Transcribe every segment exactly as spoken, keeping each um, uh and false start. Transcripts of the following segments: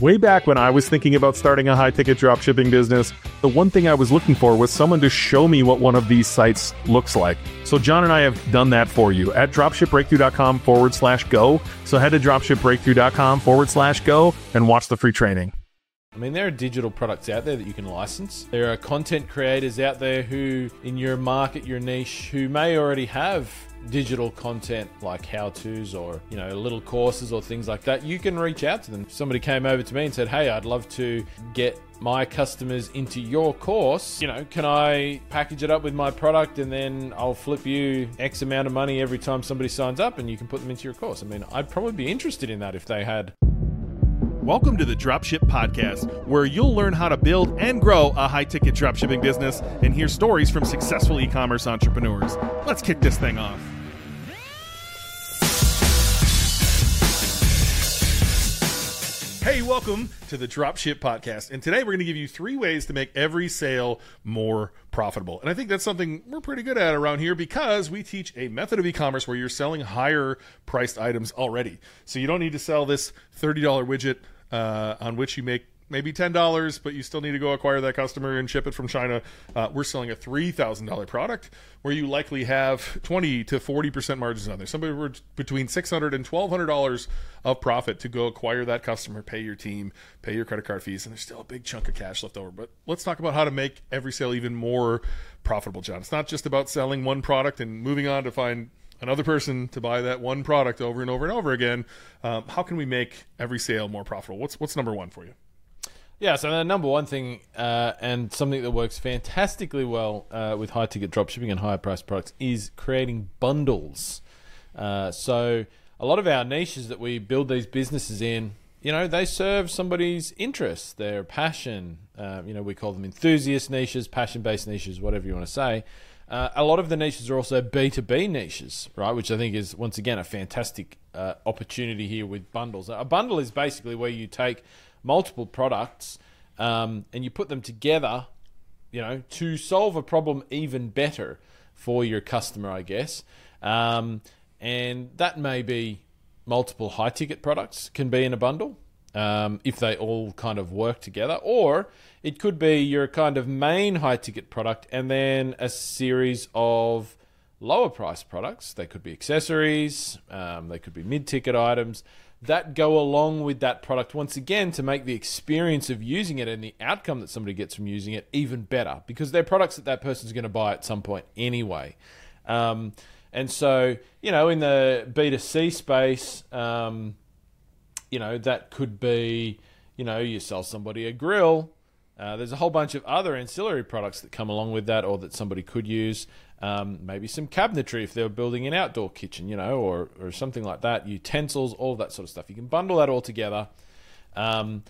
Way back when I was thinking about starting a high-ticket dropshipping business, the one thing I was looking for was someone to show me what one of these sites looks like. So John and I have done that for you at dropshipbreakthrough.com forward slash go. So head to dropshipbreakthrough.com forward slash go and watch the free training. I mean, there are digital products out there that you can license. There are content creators out there who, in your market, your niche, who may already have digital content like how-tos or, you know, little courses or things like that. You can reach out to them. If somebody came over to me and said, hey, I'd love to get my customers into your course, you know, can I package it up with my product and then I'll flip you X amount of money every time somebody signs up and you can put them into your course? I mean, I'd probably be interested in that if they had. Welcome to the Dropship Podcast, where you'll learn how to build and grow a high-ticket dropshipping business and hear stories from successful e-commerce entrepreneurs. Let's kick this thing off. Hey, welcome to the Dropship Podcast. And today we're going to give you three ways to make every sale more profitable. And I think that's something we're pretty good at around here because we teach a method of e-commerce where you're selling higher priced items already. So you don't need to sell this thirty dollar widget uh, on which you make maybe ten dollars, but you still need to go acquire that customer and ship it from China. Uh, we're selling a three thousand dollar product where you likely have twenty to forty percent margins on there. Somebody between six hundred dollars and twelve hundred dollars of profit to go acquire that customer, pay your team, pay your credit card fees, and there's still a big chunk of cash left over. But let's talk about how to make every sale even more profitable, John. It's not just about selling one product and moving on to find another person to buy that one product over and over and over again. Um, how can we make every sale more profitable? What's what's number one for you? Yeah, so the number one thing, uh, and something that works fantastically well uh, with high-ticket dropshipping and higher-priced products is creating bundles. Uh, so a lot of our niches that we build these businesses in, you know, they serve somebody's interest, their passion. Uh, you know, we call them enthusiast niches, passion-based niches, whatever you want to say. Uh, a lot of the niches are also B two B niches, right, which I think is, once again, a fantastic uh, opportunity here with bundles. A bundle is basically where you take multiple products um, and you put them together, you know, to solve a problem even better for your customer, I guess. Um, and that may be multiple high-ticket products can be in a bundle um, if they all kind of work together. Or it could be your kind of main high-ticket product and then a series of lower-priced products. They could be accessories, um, they could be mid-ticket items that go along with that product, once again, to make the experience of using it and the outcome that somebody gets from using it even better, because they're products that that person's going to buy at some point anyway. Um, and so, you know, in the B two C space, um, you know, that could be, you know, you sell somebody a grill. Uh, there's a whole bunch of other ancillary products that come along with that or that somebody could use. Um, maybe some cabinetry if they're building an outdoor kitchen, you know, or or something like that, utensils, all of that sort of stuff. You can bundle that all together um,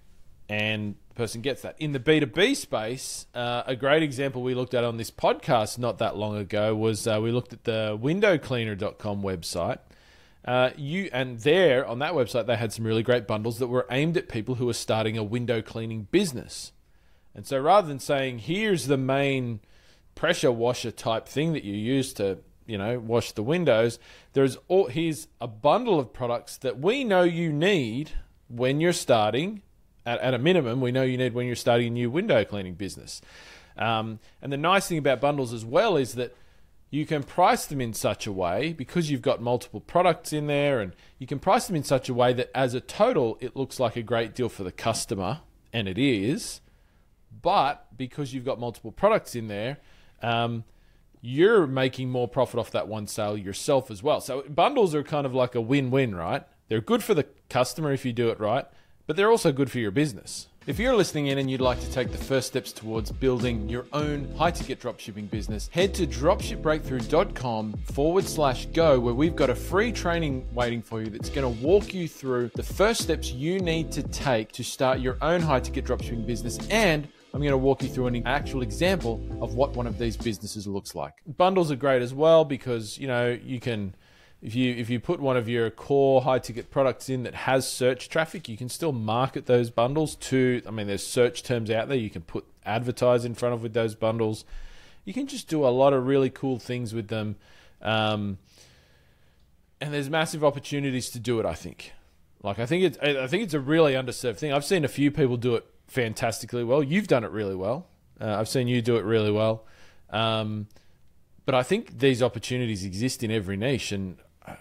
and the person gets that. In the B two B space, uh, a great example we looked at on this podcast not that long ago was uh, we looked at the window cleaner dot com website. Uh, you and there on that website, they had some really great bundles that were aimed at people who are starting a window cleaning business. And so rather than saying, here's the main pressure washer type thing that you use to, you know, wash the windows, there's all, here's a bundle of products that we know you need when you're starting, at, at a minimum, we know you need when you're starting a new window cleaning business. Um, and the nice thing about bundles as well is that you can price them in such a way, because you've got multiple products in there, and you can price them in such a way that as a total, it looks like a great deal for the customer, and it is. But because you've got multiple products in there, um, you're making more profit off that one sale yourself as well. So bundles are kind of like a win-win, right? They're good for the customer if you do it right, but they're also good for your business. If you're listening in and you'd like to take the first steps towards building your own high-ticket dropshipping business, head to dropshipbreakthrough.com forward slash go, where we've got a free training waiting for you that's going to walk you through the first steps you need to take to start your own high-ticket dropshipping business. And I'm going to walk you through an actual example of what one of these businesses looks like. Bundles are great as well because, you know, you can... If you if you put one of your core high-ticket products in that has search traffic, you can still market those bundles to, I mean, there's search terms out there you can put advertise in front of with those bundles. You can just do a lot of really cool things with them. Um, and there's massive opportunities to do it, I think. Like I think it's I think it's a really underserved thing. I've seen a few people do it fantastically well. You've done it really well. Uh, I've seen you do it really well. Um, but I think these opportunities exist in every niche, and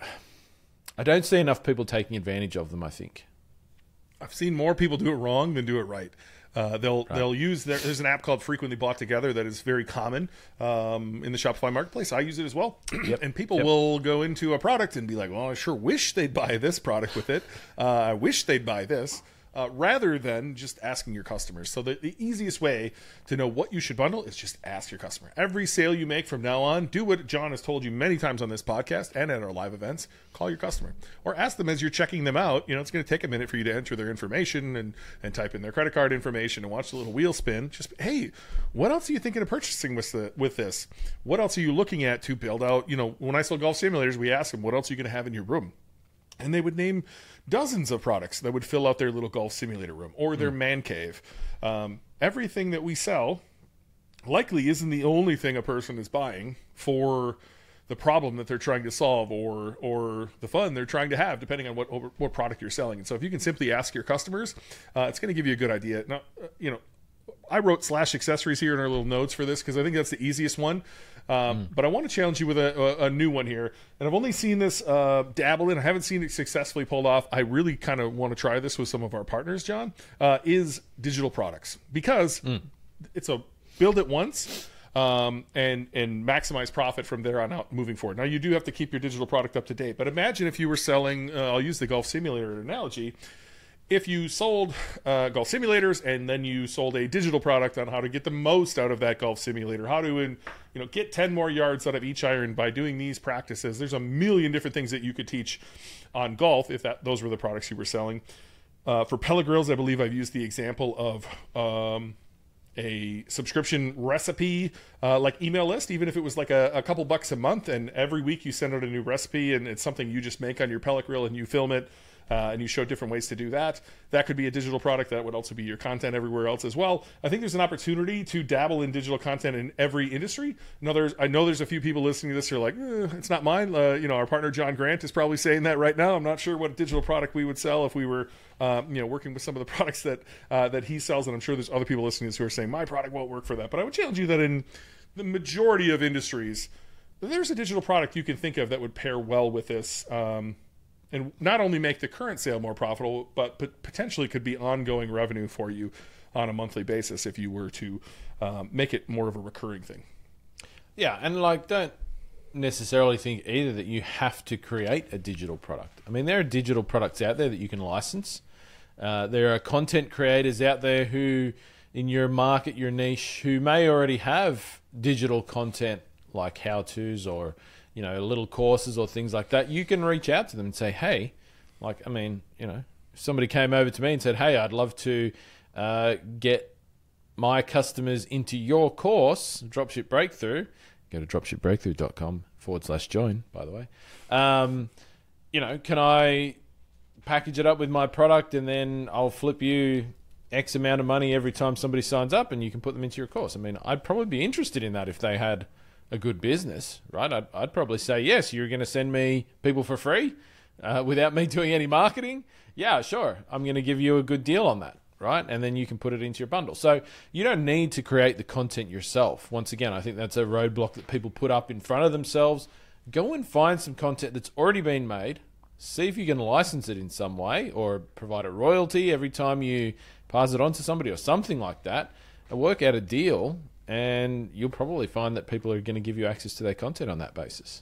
I don't see enough people taking advantage of them, I think. I've seen more people do it wrong than do it right. Uh, they'll right. they'll use their, there's an app called Frequently Bought Together that is very common um, in the Shopify marketplace. I use it as well, yep. and people yep. will go into a product and be like, "Well, I sure wish they'd buy this product with it. Uh, I wish they'd buy this." Uh, rather than just asking your customers. So the, the easiest way to know what you should bundle is just ask your customer. Every sale you make from now on, do what John has told you many times on this podcast and at our live events. Call your customer or ask them as you're checking them out. You know, it's going to take a minute for you to enter their information and, and type in their credit card information and watch the little wheel spin. Just, hey, what else are you thinking of purchasing with the, with this? What else are you looking at to build out? You know, when I sell golf simulators, we ask them, what else are you going to have in your room? And they would name dozens of products that would fill out their little golf simulator room or their mm. man cave. Um, everything that we sell likely isn't the only thing a person is buying for the problem that they're trying to solve or or the fun they're trying to have, depending on what what product you're selling. And so if you can simply ask your customers, uh, it's going to give you a good idea. Now, uh, you know, I wrote slash accessories here in our little notes for this because I think that's the easiest one. Um, mm. But I want to challenge you with a, a, a new one here. And I've only seen this uh, dabble in. I haven't seen it successfully pulled off. I really kind of want to try this with some of our partners, John, uh, is digital products. Because mm. it's a build it once um, and, and maximize profit from there on out moving forward. Now, you do have to keep your digital product up to date. But imagine if you were selling, uh, I'll use the golf simulator analogy, if you sold uh, golf simulators and then you sold a digital product on how to get the most out of that golf simulator, how to in, you know get ten more yards out of each iron by doing these practices. There's a million different things that you could teach on golf if that those were the products you were selling. Uh, for pellet grills, I believe I've used the example of um, a subscription recipe uh, like email list, even if it was like a, a couple bucks a month, and every week you send out a new recipe and it's something you just make on your pellet grill and you film it. Uh, and you show different ways to do that. That could be a digital product. That would also be your content everywhere else as well. I think there's an opportunity to dabble in digital content in every industry. Now, there's, I know there's a few people listening to this who are like, eh, it's not mine. Uh, you know, our partner John Grant is probably saying that right now. I'm not sure what digital product we would sell if we were, um, you know, working with some of the products that uh, that he sells. And I'm sure there's other people listening to this who are saying my product won't work for that. But I would challenge you that in the majority of industries, there's a digital product you can think of that would pair well with this. Um, And not only make the current sale more profitable, but potentially could be ongoing revenue for you on a monthly basis if you were to um, make it more of a recurring thing. Yeah, and like don't necessarily think either that you have to create a digital product. I mean, there are digital products out there that you can license. Uh, there are content creators out there who, in your market, your niche, who may already have digital content like how-tos or you know, little courses or things like that. You can reach out to them and say, hey, like, I mean, you know, if somebody came over to me and said, hey, I'd love to uh, get my customers into your course, Dropship Breakthrough, go to dropshipbreakthrough.com forward slash join, by the way. Um, you know, can I package it up with my product and then I'll flip you X amount of money every time somebody signs up and you can put them into your course? I mean, I'd probably be interested in that if they had a good business, right? I'd, I'd probably say, yes, you're going to send me people for free uh, without me doing any marketing. Yeah, sure. I'm going to give you a good deal on that, right? And then you can put it into your bundle. So you don't need to create the content yourself. Once again, I think that's a roadblock that people put up in front of themselves. Go and find some content that's already been made. See if you can license it in some way or provide a royalty every time you pass it on to somebody or something like that, and work out a deal. And you'll probably find that people are going to give you access to their content on that basis.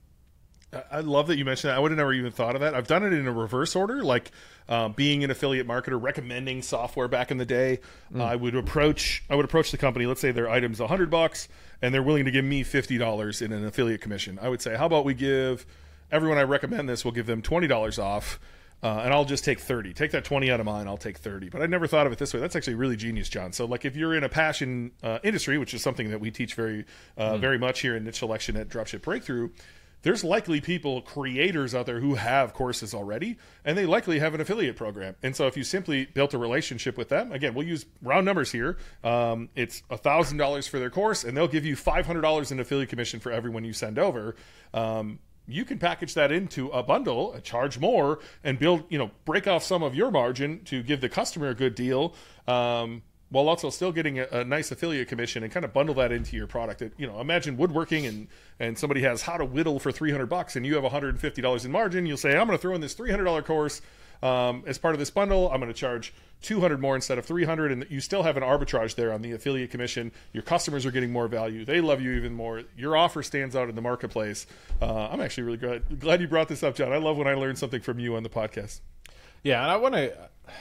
I love that you mentioned that. I would have never even thought of that. I've done it in a reverse order, like uh, being an affiliate marketer, recommending software back in the day. Mm. Uh, I would approach, I would approach the company. Let's say their item's a hundred bucks, and they're willing to give me fifty dollars in an affiliate commission. I would say, how about we give everyone I recommend this? We'll give them twenty dollars off. Uh, and I'll just take thirty. Take that twenty out of mine, I'll take thirty. But I never thought of it this way. That's actually really genius, John. So like if you're in a passion uh, industry, which is something that we teach very uh, mm. very much here in Niche Selection at Dropship Breakthrough, there's likely people, creators out there who have courses already, and they likely have an affiliate program. And so if you simply built a relationship with them, again, we'll use round numbers here. Um, it's one thousand dollars for their course, and they'll give you five hundred dollars in affiliate commission for everyone you send over. Um, you can package that into a bundle, and charge more, and build, you know, break off some of your margin to give the customer a good deal, um, while also still getting a, a nice affiliate commission, and kind of bundle that into your product. It, you know, imagine woodworking, and and somebody has how to whittle for three hundred bucks, and you have one hundred fifty dollars in margin. You'll say, I'm going to throw in this three hundred dollars course um, as part of this bundle. I'm going to charge two hundred more instead of three hundred, and you still have an arbitrage there on the affiliate commission. Your customers are getting more value. They love you even more. Your offer stands out in the marketplace. Uh, I'm actually really glad, glad you brought this up, John. I love when I learn something from you on the podcast. Yeah, and I want to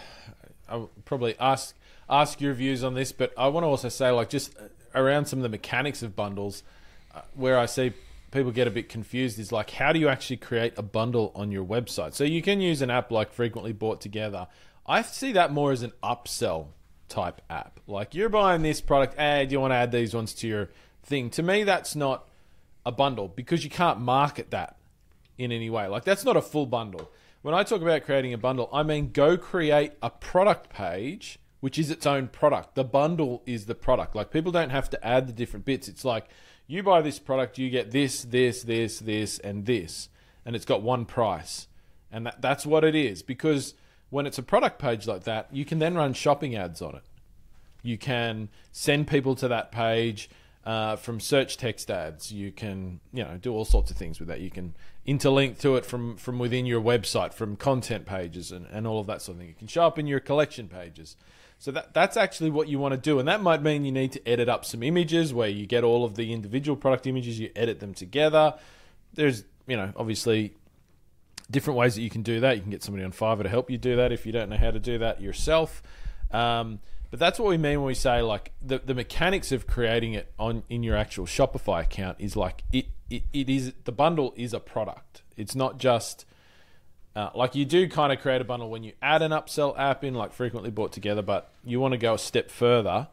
I'll probably ask ask your views on this, but I want to also say, like, just around some of the mechanics of bundles, uh, where I see people get a bit confused is, like, how do you actually create a bundle on your website? So you can use an app like Frequently Bought Together. I see that more as an upsell type app. Like, you're buying this product, hey, do you want to add these ones to your thing? To me, that's not a bundle, because you can't market that in any way. Like, that's not a full bundle. When I talk about creating a bundle, I mean go create a product page, which is its own product. The bundle is the product. Like, people don't have to add the different bits. It's like, you buy this product, you get this, this, this, this, and this. And it's got one price. And that, that's what it is. Because when it's a product page like that, you can then run shopping ads on it. You can send people to that page uh, from search text ads. You can, you know, do all sorts of things with that. You can interlink to it from, from within your website, from content pages and, and all of that sort of thing. You can show up in your collection pages. So that that's actually what you want to do. And that might mean you need to edit up some images where you get all of the individual product images, you edit them together. There's, you know, obviously different ways that you can do that. You can get somebody on Fiverr to help you do that if you don't know how to do that yourself. Um, but that's what we mean when we say, like, the, the mechanics of creating it on in your actual Shopify account is like it, it, it is the bundle is a product. It's not just uh, like you do kind of create a bundle when you add an upsell app in, like Frequently Bought Together, but you want to go a step further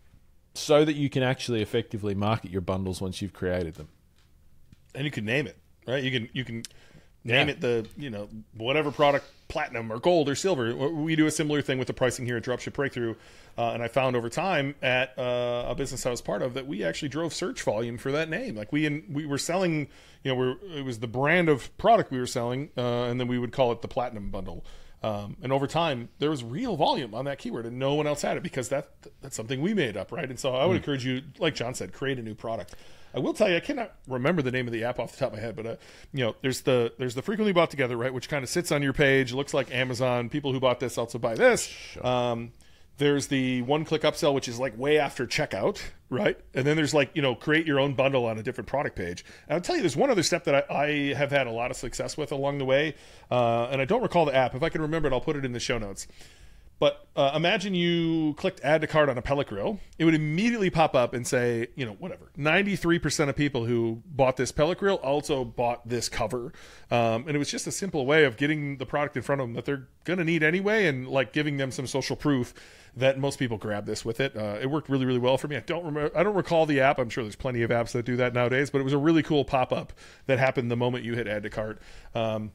so that you can actually effectively market your bundles once you've created them. And you can name it, right? You can you can name Yeah. it the, you know, whatever product, platinum or gold or silver. We do a similar thing with the pricing here at Dropship Breakthrough. Uh, and I found over time at uh, a business I was part of that we actually drove search volume for that name. Like we in, we were selling, you know, we're, it was the brand of product we were selling, uh, and then we would call it the platinum bundle. Um, and over time, there was real volume on that keyword, and no one else had it because that that's something we made up, right? And so I would mm. encourage you, like John said, create a new product. I will tell you, I cannot remember the name of the app off the top of my head, but uh, you know, there's the there's the Frequently Bought Together, right, which kind of sits on your page, looks like Amazon. People who bought this also buy this. Sure. Um, there's the one-click upsell, which is like way after checkout, right? And then there's like, you know, create your own bundle on a different product page. And I'll tell you, there's one other step that I, I have had a lot of success with along the way, uh, and I don't recall the app. If I can remember it, I'll put it in the show notes. But uh, imagine you clicked add to cart on a pellet grill. It would immediately pop up and say, you know, whatever, ninety-three percent of people who bought this pellet grill also bought this cover. Um, and it was just a simple way of getting the product in front of them that they're going to need anyway, and like giving them some social proof that most people grab this with it. Uh, it worked really, really well for me. I don't remember, I don't recall the app. I'm sure there's plenty of apps that do that nowadays, but it was a really cool pop-up that happened the moment you hit add to cart. Um,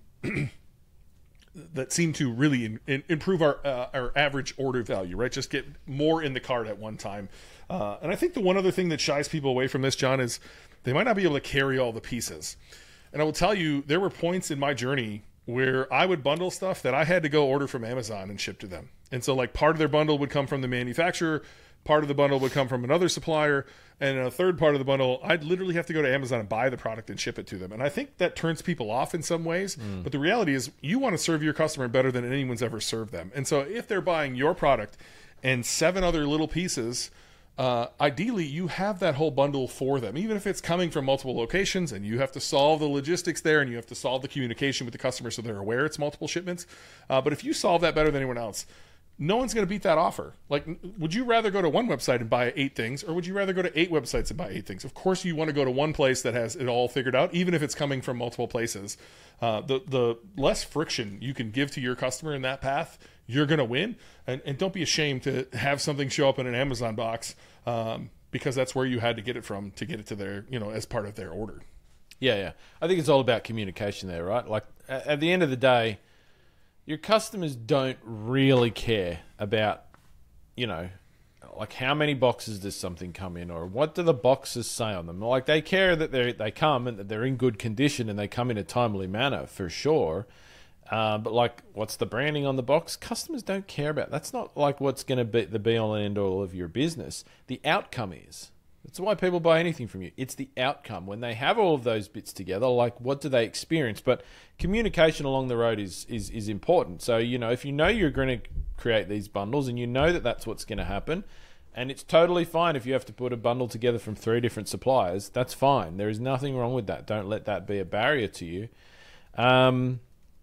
that seemed to really in, in, improve our uh, our average order value, right? Just get more in the cart at one time. Uh, and I think the one other thing that shies people away from this, John, is they might not be able to carry all the pieces. And I will tell you, there were points in my journey where I would bundle stuff that I had to go order from Amazon and ship to them. And so like part of their bundle would come from the manufacturer, part of the bundle would come from another supplier, and a third part of the bundle, I'd literally have to go to Amazon and buy the product and ship it to them. And I think that turns people off in some ways, mm. but the reality is you want to serve your customer better than anyone's ever served them. And so if they're buying your product and seven other little pieces, uh, ideally you have that whole bundle for them, even if it's coming from multiple locations and you have to solve the logistics there and you have to solve the communication with the customer so they're aware it's multiple shipments. Uh, but if you solve that better than anyone else, no one's going to beat that offer. Like, would you rather go to one website and buy eight things, or would you rather go to eight websites and buy eight things? Of course, you want to go to one place that has it all figured out, even if it's coming from multiple places. Uh, the the less friction you can give to your customer in that path, you're going to win. And, and don't be ashamed to have something show up in an Amazon box, um, because that's where you had to get it from to get it to their, you know, as part of their order. Yeah, yeah. I think it's all about communication there, right? Like, at the end of the day, your customers don't really care about, you know, Like, how many boxes does something come in, or what do the boxes say on them? Like, they care that they they come and that they're in good condition and they come in a timely manner, for sure. Uh, but, like, what's the branding on the box? Customers don't care about. That's not, like, what's going to be the be-all and end-all of your business. The outcome is. That's why people buy anything from you. It's the outcome. When they have all of those bits together, like, what do they experience? But communication along the road is is is important. So, you know, if you know you're going to create these bundles and you know that that's what's going to happen, and it's totally fine if you have to put a bundle together from three different suppliers, that's fine. There is nothing wrong with that. Don't let that be a barrier to you. Um...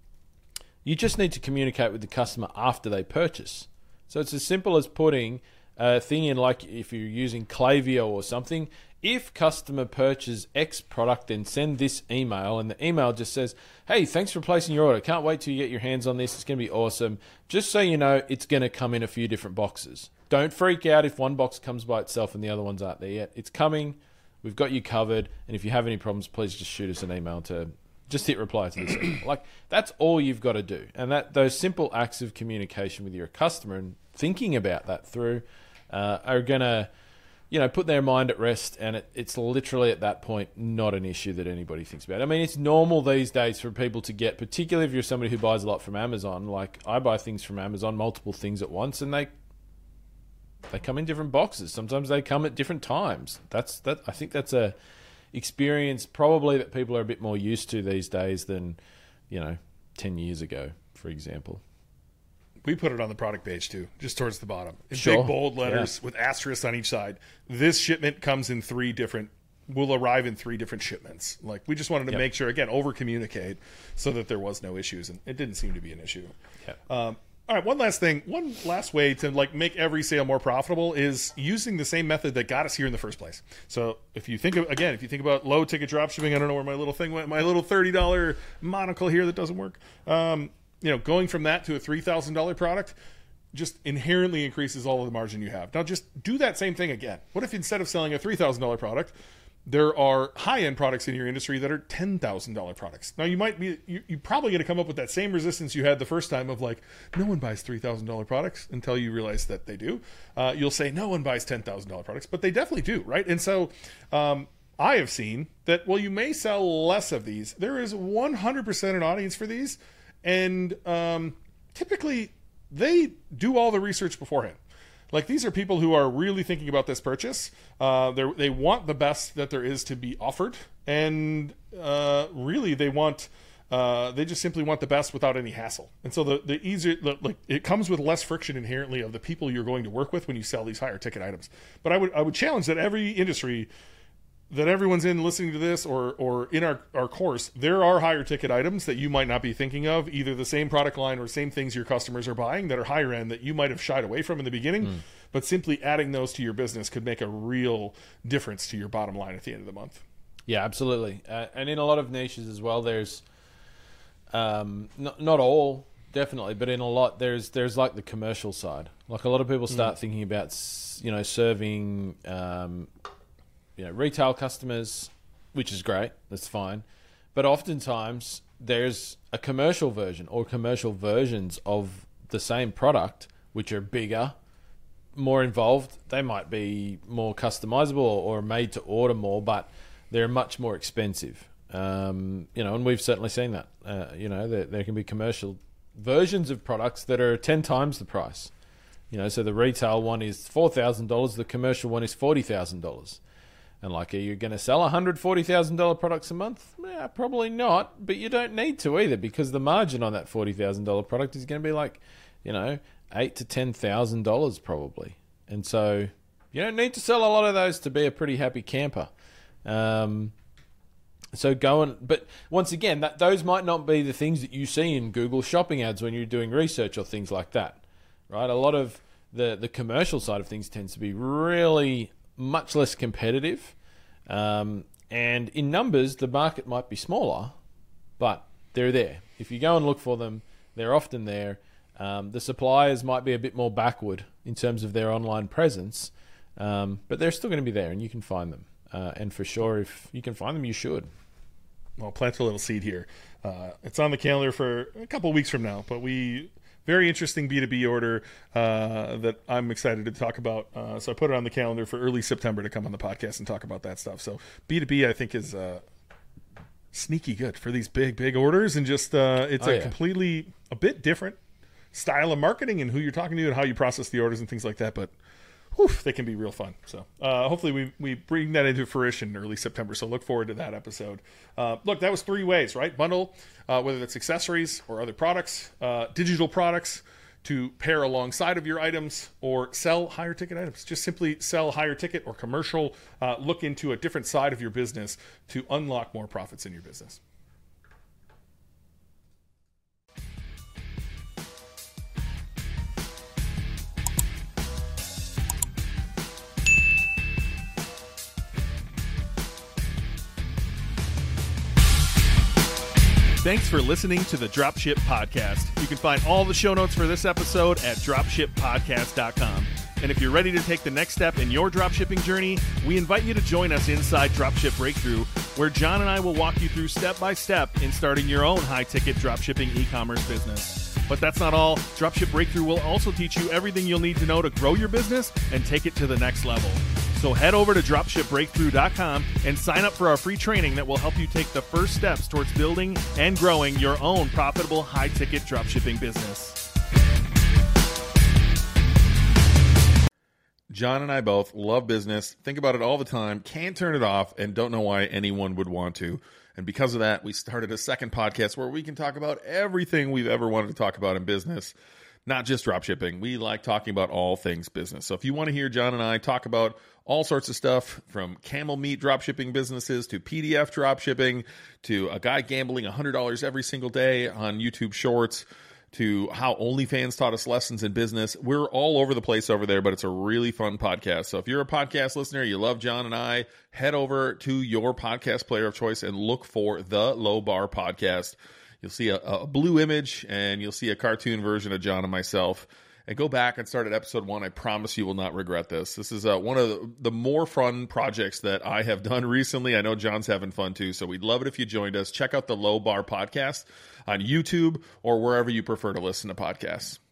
You just need to communicate with the customer after they purchase. So it's as simple as putting a thing in, like if you're using Klaviyo or something, if customer purchases X product, then send this email, and the email just says, hey, thanks for placing your order. Can't wait till you get your hands on this. It's going to be awesome. Just so you know, it's going to come in a few different boxes. Don't freak out if one box comes by itself and the other ones aren't there yet. It's coming. We've got you covered. And if you have any problems, please just shoot us an email to... Just hit reply to this email. Like, that's all you've got to do. And that those simple acts of communication with your customer and thinking about that through uh, are going to, you know, put their mind at rest. And it, it's literally at that point not an issue that anybody thinks about. I mean, it's normal these days for people to get, particularly if you're somebody who buys a lot from Amazon. Like, I buy things from Amazon, multiple things at once, and they they come in different boxes. Sometimes they come at different times. That's that. I think that's a experience probably that people are a bit more used to these days than, you know, ten years ago, for example. We put it on the product page too, just towards the bottom. In Sure. big bold letters Yeah. with asterisks on each side. This shipment comes in three different, will arrive in three different shipments. Like, we just wanted to Yep. make sure, again, over communicate so that there was no issues, and it didn't seem to be an issue. Yep. Um, all right, one last thing. One last way to like make every sale more profitable is using the same method that got us here in the first place. So if you think of, again, if you think about low ticket drop shipping, I don't know where my little thing went, my little thirty dollar monocle here that doesn't work. Um, you know, going from that to a three thousand dollar product just inherently increases all of the margin you have. Now just do that same thing again. What if instead of selling a three thousand dollar product, there are high-end products in your industry that are ten thousand dollar products. Now, you might be, you, you're probably going to come up with that same resistance you had the first time of like, no one buys three thousand dollar products until you realize that they do. Uh, you'll say no one buys ten thousand dollar products, but they definitely do, right? And so um, I have seen that, well, you may sell less of these. There is one hundred percent an audience for these, and um, typically they do all the research beforehand. Like, these are people who are really thinking about this purchase. Uh, they want the best that there is to be offered. And uh, really, they want, uh, they just simply want the best without any hassle. And so the, the easier, the, like, it comes with less friction inherently of the people you're going to work with when you sell these higher ticket items. But I would, I would challenge that every industry that everyone's in listening to this or or in our, our course, there are higher ticket items that you might not be thinking of, either the same product line or same things your customers are buying that are higher end that you might have shied away from in the beginning, mm. but simply adding those to your business could make a real difference to your bottom line at the end of the month. Yeah, absolutely. Uh, and in a lot of niches as well, there's um, not, not all, definitely, but in a lot, there's there's like the commercial side. Like, a lot of people start mm. thinking about, you know, serving um, you know, retail customers, which is great, that's fine. But oftentimes there's a commercial version or commercial versions of the same product, which are bigger, more involved. They might be more customizable or made to order more, but they're much more expensive. Um, you know, and we've certainly seen that. Uh, you know, there, there can be commercial versions of products that are ten times the price. You know, so the retail one is four thousand dollars, the commercial one is forty thousand dollars. And like, are you going to sell one hundred forty thousand dollars products a month? Yeah, probably not, but you don't need to either, because the margin on that forty thousand dollars product is going to be like, you know, eight thousand to ten thousand dollars probably. And so you don't need to sell a lot of those to be a pretty happy camper. Um, so go and, but once again, that those might not be the things that you see in Google shopping ads when you're doing research or things like that, right? A lot of the, the commercial side of things tends to be really much less competitive, um, and in numbers the market might be smaller, but they're there. If you go and look for them, they're often there. Um, the suppliers might be a bit more backward in terms of their online presence, um, but they're still going to be there and you can find them, uh, and for sure if you can find them, you should. Well, plant a little seed here. Uh, it's on the calendar for a couple of weeks from now, but we very interesting B two B order uh, that I'm excited to talk about. Uh, so I put it on the calendar for early September to come on the podcast and talk about that stuff. So B two B, I think, is uh, sneaky good for these big, big orders. And just uh, it's Oh, a yeah. completely, a bit different style of marketing and who you're talking to and how you process the orders and things like that. But whew, they can be real fun. So uh, hopefully we, we bring that into fruition in early September. So look forward to that episode. Uh, look, that was three ways, right? Bundle, uh, whether that's accessories or other products, uh, digital products to pair alongside of your items, or sell higher ticket items. Just simply sell higher ticket or commercial. Uh, look into a different side of your business to unlock more profits in your business. Thanks for listening to the Dropship Podcast. You can find all the show notes for this episode at dropship podcast dot com. And if you're ready to take the next step in your dropshipping journey, we invite you to join us inside Dropship Breakthrough, where John and I will walk you through step by step in starting your own high-ticket dropshipping e-commerce business. But that's not all. Dropship Breakthrough will also teach you everything you'll need to know to grow your business and take it to the next level. So head over to dropship breakthrough dot com and sign up for our free training that will help you take the first steps towards building and growing your own profitable high-ticket dropshipping business. John and I both love business, think about it all the time, can't turn it off, and don't know why anyone would want to. And because of that, we started a second podcast where we can talk about everything we've ever wanted to talk about in business. Not just dropshipping. We like talking about all things business. So if you want to hear John and I talk about all sorts of stuff, from camel meat dropshipping businesses to P D F dropshipping to a guy gambling one hundred dollars every single day on YouTube Shorts to how OnlyFans taught us lessons in business, we're all over the place over there, but it's a really fun podcast. So if you're a podcast listener, you love John and I, head over to your podcast player of choice and look for the Low Bar Podcast. You'll see a, a blue image, and you'll see a cartoon version of John and myself. And go back and start at episode one. I promise you will not regret this. This is uh, one of the, the more fun projects that I have done recently. I know John's having fun too, so we'd love it if you joined us. Check out the Low Bar Podcast on YouTube or wherever you prefer to listen to podcasts.